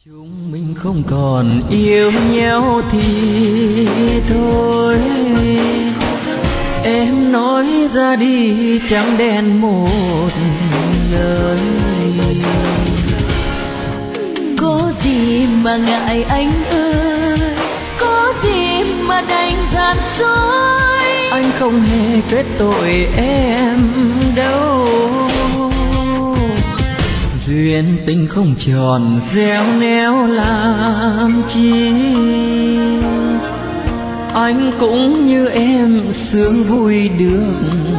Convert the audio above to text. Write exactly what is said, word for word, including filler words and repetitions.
Chúng mình không còn yêu nhau thì thôi, em nói ra đi chẳng đen một lời. Có gì mà ngại anh ơi, có gì mà đành gian dối, anh không hề kết tội em đâu. Duyên tình không tròn réo néo làm chi, anh cũng như em sướng vui được